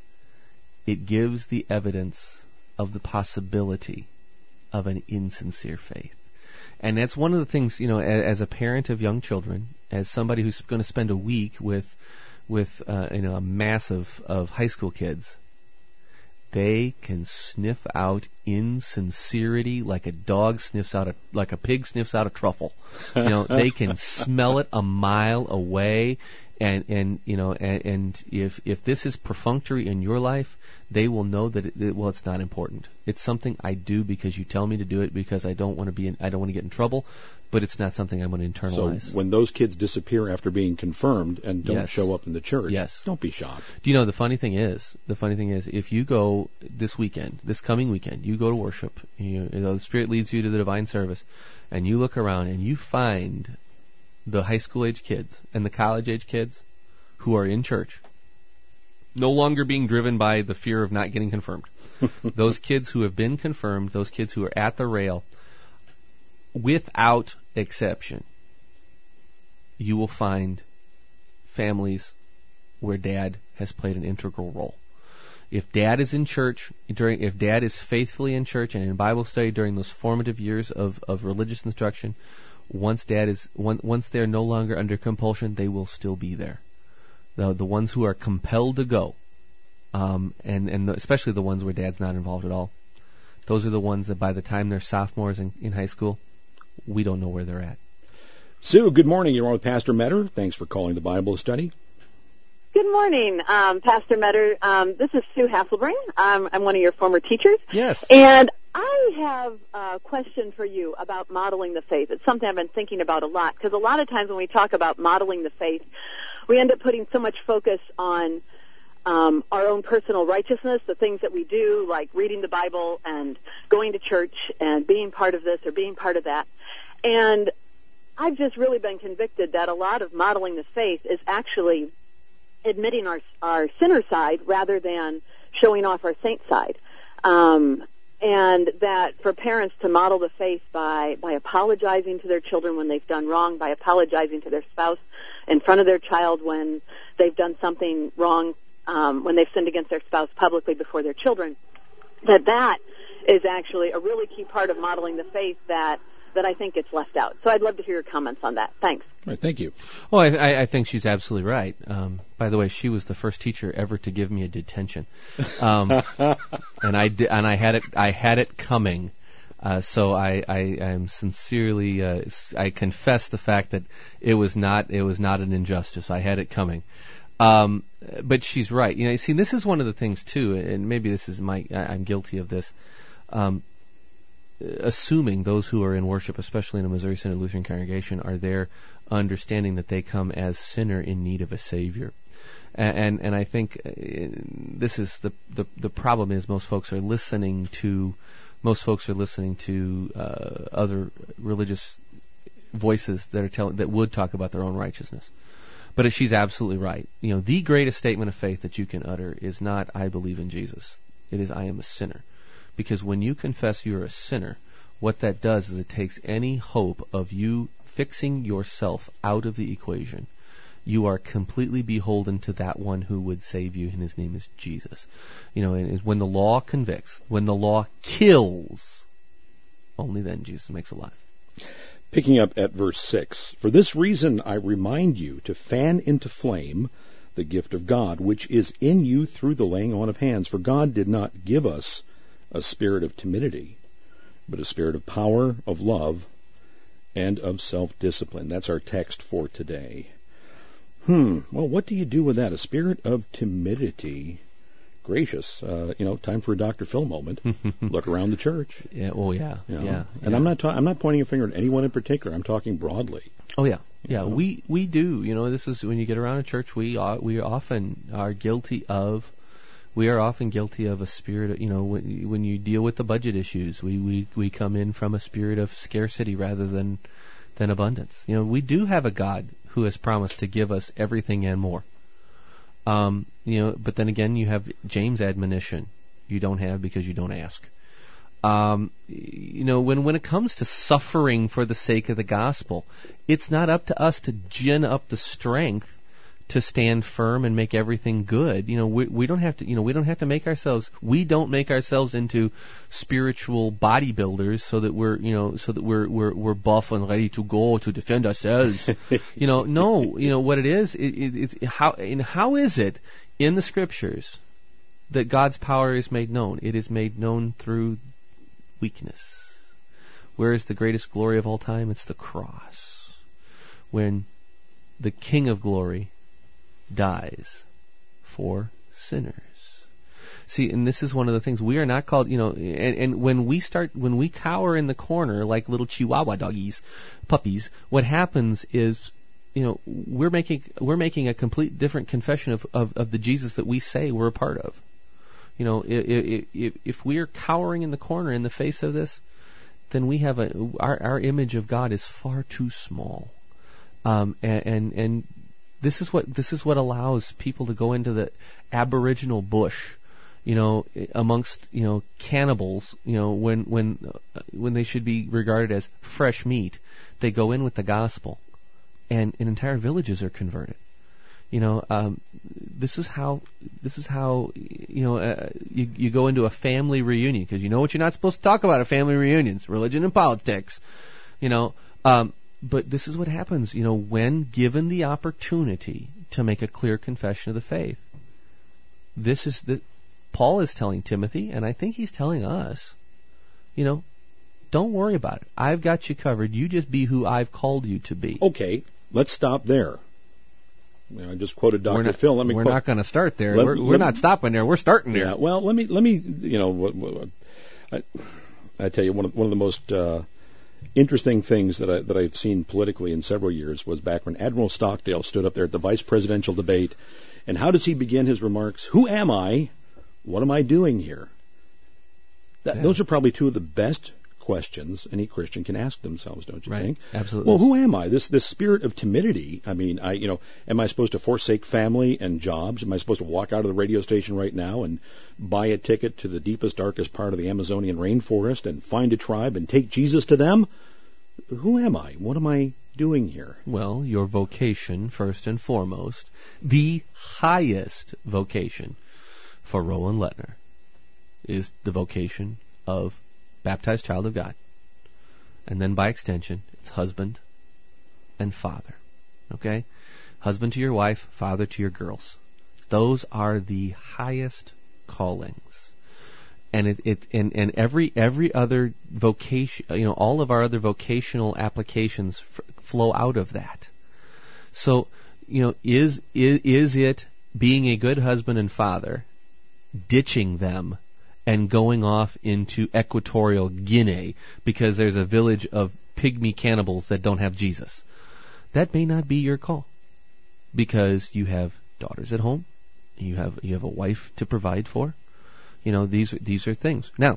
it gives the evidence of the possibility of an insincere faith. And that's one of the things, you know, as, as a parent of young children, as somebody who's going to spend a week with with uh, you know a mass of, of high school kids, they can sniff out insincerity like a dog sniffs out a like a pig sniffs out a truffle. You know, they can smell it a mile away, and and you know and, and if if this is perfunctory in your life, they will know that it, it, well, it's not important. It's something I do because you tell me to do it, because I don't want to be in, I don't want to get in trouble. But it's not something I'm going to internalize. So when those kids disappear after being confirmed and don't yes. show up in the church, yes. don't be shocked. Do you know, the funny thing is, the funny thing is, if you go this weekend, this coming weekend, you go to worship, you, you know, the Spirit leads you to the divine service, and you look around and you find the high school age kids and the college age kids who are in church, no longer being driven by the fear of not getting confirmed. Those kids who have been confirmed, those kids who are at the rail, without exception, you will find families where dad has played an integral role. If dad is in church during, if dad is faithfully in church and in Bible study during those formative years of, of religious instruction, once dad is one, once they're no longer under compulsion, they will still be there. The the ones who are compelled to go, um, and and especially the ones where dad's not involved at all, those are the ones that by the time they're sophomores in, in high school, we don't know where they're at. Sue, good morning. You're on with Pastor Metter. Thanks for calling the Bible study. Good morning, um, Pastor Metter. Um, this is Sue Hasselbring. Um, I'm one of your former teachers. Yes. And I have a question for you about modeling the faith. It's something I've been thinking about a lot, because a lot of times when we talk about modeling the faith, we end up putting so much focus on um, our own personal righteousness, the things that we do, like reading the Bible and going to church and being part of this or being part of that. And I've just really been convicted that a lot of modeling the faith is actually admitting our our sinner side rather than showing off our saint side. Um, and that for parents to model the faith by, by apologizing to their children when they've done wrong, by apologizing to their spouse in front of their child when they've done something wrong, um, when they've sinned against their spouse publicly before their children, that that is actually a really key part of modeling the faith that that I think gets left out. So I'd love to hear your comments on that. Thanks. All right, thank you. Well, I, I think she's absolutely right. Um, by the way, she was the first teacher ever to give me a detention, um, and I di- and I had it I had it coming. Uh, so I, I am sincerely uh, I confess the fact that it was not it was not an injustice. I had it coming. Um, but she's right. You know, see, this is one of the things too, and maybe this is my I, I'm guilty of this. Um, assuming those who are in worship, especially in a Missouri Synod Lutheran congregation, are there understanding that they come as sinner in need of a Savior. And and, and I think uh, this is the, the the problem is most folks are listening to most folks are listening to uh, other religious voices that are telling that would talk about their own righteousness. But she's absolutely right. You know, the greatest statement of faith that you can utter is not "I believe in Jesus." It is "I am a sinner." Because when you confess you're a sinner, what that does is it takes any hope of you fixing yourself out of the equation. You are completely beholden to that one who would save you, and his name is Jesus. You know, and when the law convicts, when the law kills, only then Jesus makes alive. Picking up at verse six, "For this reason I remind you to fan into flame the gift of God, which is in you through the laying on of hands. For God did not give us a spirit of timidity, but a spirit of power, of love, and of self-discipline." That's our text for today. Hmm. Well, what do you do with that? A spirit of timidity. Gracious. Uh, you know, time for a Doctor Phil moment. Look around the church. Yeah. Oh, yeah. You know? Yeah. And yeah. I'm not. Ta- I'm not pointing a finger at anyone in particular. I'm talking broadly. Oh, yeah. Yeah. You know? We we do. You know, this is when you get around a church. We uh, we often are guilty of. We are often guilty of a spirit of, you know, when, when you deal with the budget issues, we, we, we come in from a spirit of scarcity rather than, than abundance. You know, we do have a God who has promised to give us everything and more. Um, you know, but then again, you have James' admonition. You don't have because you don't ask. Um, you know, when, when it comes to suffering for the sake of the gospel, it's not up to us to gin up the strength to stand firm and make everything good. You know, we, we don't have to, you know, we don't have to make ourselves, we don't make ourselves into spiritual bodybuilders so that we're, you know, so that we're, we're, we're buff and ready to go to defend ourselves. You know, no, you know, what it is, it, it, it's how, and how is it in the scriptures that God's power is made known? It is made known through weakness. Where is the greatest glory of all time? It's the cross. When the King of glory dies for sinners. See, and this is one of the things we are not called, you know, and, and when we start, when we cower in the corner like little Chihuahua doggies, puppies, what happens is, you know, we're making we're making a complete different confession of, of, of the Jesus that we say we're a part of. You know, if, if, if we are cowering in the corner in the face of this, then we have a our, our image of God is far too small, um, and, and and this is what this is what allows people to go into the aboriginal bush, you know, amongst you know cannibals, you know, when when uh, when they should be regarded as fresh meat, they go in with the gospel, and, and entire villages are converted. You know, um, this is how this is how you know uh, you you go into a family reunion, because you know what you're not supposed to talk about at family reunions: religion and politics. You know, um, but this is what happens. You know, when given the opportunity to make a clear confession of the faith, this is the Paul is telling Timothy, and I think he's telling us. You know, don't worry about it. I've got you covered. You just be who I've called you to be. Okay, let's stop there. You know, I just quoted Doctor We're not, Phil. Let me we're quote, not going to start there. Let, we're let, we're not stopping there. We're starting there. Yeah. Well, let me let me you know what, what I, I tell you one of one of the most uh, interesting things that, I, that I've seen politically in several years was back when Admiral Stockdale stood up there at the vice presidential debate. And how does he begin his remarks? Who am I? What am I doing here? That, yeah. Those are probably two of the best questions any Christian can ask themselves, don't you right. think? Absolutely. Well, who am I? This this spirit of timidity. I mean, I you know, am I supposed to forsake family and jobs? Am I supposed to walk out of the radio station right now and buy a ticket to the deepest, darkest part of the Amazonian rainforest and find a tribe and take Jesus to them? Who am I? What am I doing here? Well, your vocation, first and foremost, the highest vocation for Roland Lettner is the vocation of baptized child of God. And then by extension, it's husband and father. Okay? Husband to your wife, father to your girls. Those are the highest callings. And it, it and, and every every other vocation, you know, all of our other vocational applications f- flow out of that. So, you know, is, is is it being a good husband and father, ditching them and going off into Equatorial Guinea because there's a village of pygmy cannibals that don't have Jesus? That may not be your call, because you have daughters at home, you have you have a wife to provide for. You know, these these are things. Now,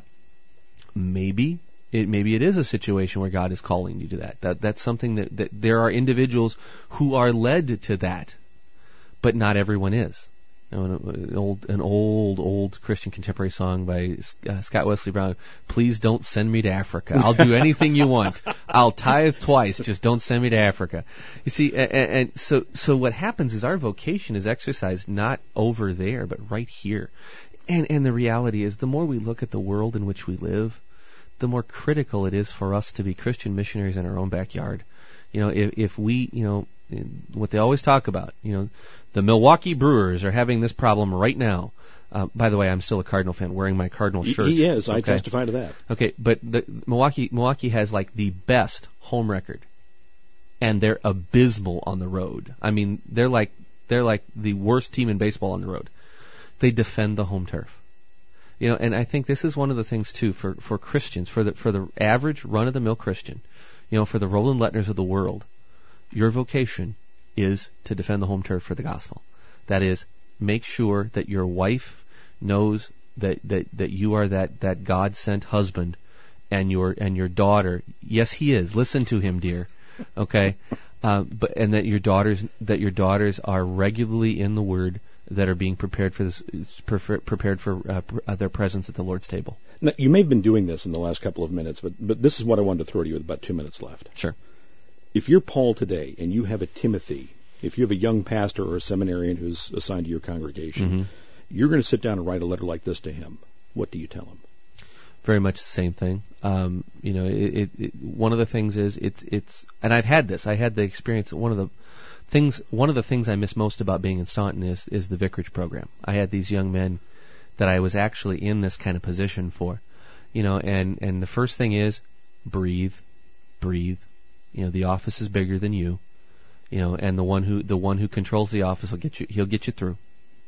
maybe it maybe it is a situation where God is calling you to that. That that's something that, that there are individuals who are led to that, but not everyone is. You know, an old, an old, old Christian contemporary song by uh, Scott Wesley Brown. Please don't send me to Africa. I'll do anything you want. I'll tithe twice. Just don't send me to Africa. You see, and, and so, so what happens is our vocation is exercised not over there, but right here. And, and the reality is, the more we look at the world in which we live, the more critical it is for us to be Christian missionaries in our own backyard. You know, if, if we, you know, what they always talk about, you know, the Milwaukee Brewers are having this problem right now. Uh, by the way, I'm still a Cardinal fan, wearing my Cardinal shirt. He is. Okay. I testify to that. Okay, but the Milwaukee Milwaukee has like the best home record, and they're abysmal on the road. I mean, they're like they're like the worst team in baseball on the road. They defend the home turf. You know, and I think this is one of the things too for, for Christians, for the for the average run of the mill Christian, you know, for the Roland Lettners of the world. Your vocation is to defend the home turf for the gospel. That is, make sure that your wife knows that, that, that you are that, that God-sent husband, and your and your daughter. Yes, he is. Listen to him, dear. Okay, uh, but and that your daughters that your daughters are regularly in the Word, that are being prepared for this, prepared for uh, their presence at the Lord's table. Now, you may have been doing this in the last couple of minutes, but but this is what I wanted to throw to you with about two minutes left. Sure. If you're Paul today and you have a Timothy, if you have a young pastor or a seminarian who's assigned to your congregation, mm-hmm. you're going to sit down and write a letter like this to him. What do you tell him? Very much the same thing. Um, you know, it, it, it, one of the things is it's it's, and I've had this. I had the experience. One of the things, one of the things I miss most about being in Staunton is is the vicarage program. I had these young men that I was actually in this kind of position for. You know, and and the first thing is breathe, breathe. You know, the office is bigger than you. You know, and the one who the one who controls the office will get you. He'll get you through.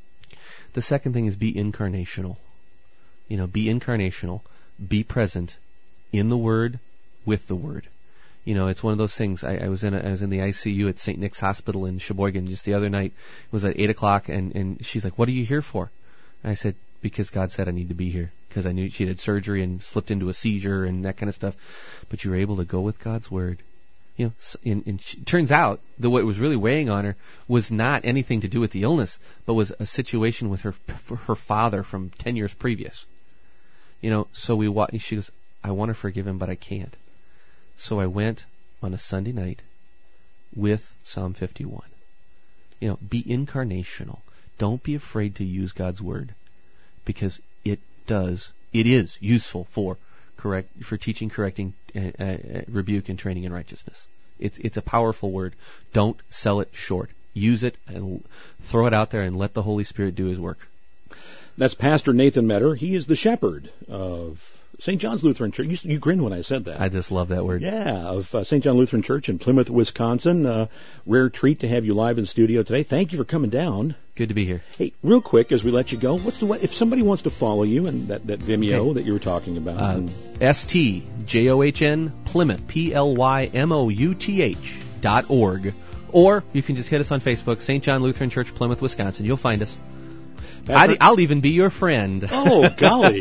The second thing is be incarnational. You know, be incarnational. Be present in the Word, with the Word. You know, it's one of those things. I, I was in a, I was in the I C U at Saint Nick's Hospital in Sheboygan just the other night. It was at eight o'clock, and and she's like, "What are you here for?" And I said, "Because God said I need to be here." Because I knew she had surgery and slipped into a seizure and that kind of stuff. But you were able to go with God's Word. You know, and, and she, turns out that what was really weighing on her was not anything to do with the illness, but was a situation with her her father from ten years previous. You know, so we wa- she goes, "I want to forgive him, but I can't." So I went on a Sunday night with Psalm fifty-one. You know, be incarnational. Don't be afraid to use God's Word, because it does, it is useful for correct for teaching, correcting, uh, uh, rebuke, and training in righteousness. It's it's a powerful word. Don't sell it short. Use it and throw it out there and let the Holy Spirit do His work. That's Pastor Nathan Metter. He is the shepherd of Saint John's Lutheran Church. You, you grinned when I said that. I just love that word. Yeah, of uh, Saint John Lutheran Church in Plymouth, Wisconsin. Uh, rare treat to have you live in studio today. Thank you for coming down. Good to be here. Hey, real quick, as we let you go, what's the way, if somebody wants to follow you and that, that Vimeo Okay. that you were talking about? Uh, and, S T J O H N Plymouth, P L Y M O U T H dot org. Or you can just hit us on Facebook, Saint John Lutheran Church, Plymouth, Wisconsin. You'll find us. I'd, I'll even be your friend. Oh, golly.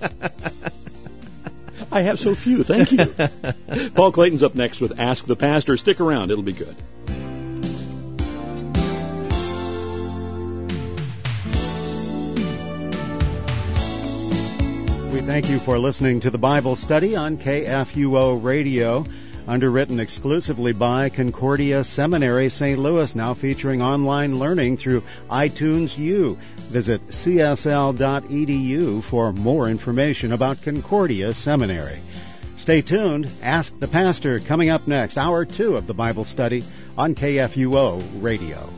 I have so few. Thank you. Paul Clayton's up next with Ask the Pastor. Stick around. It'll be good. We thank you for listening to the Bible study on K F U O Radio, underwritten exclusively by Concordia Seminary, Saint Louis, now featuring online learning through iTunes U. Visit c s l dot e d u for more information about Concordia Seminary. Stay tuned. Ask the Pastor coming up next, hour two of the Bible study on K F U O Radio.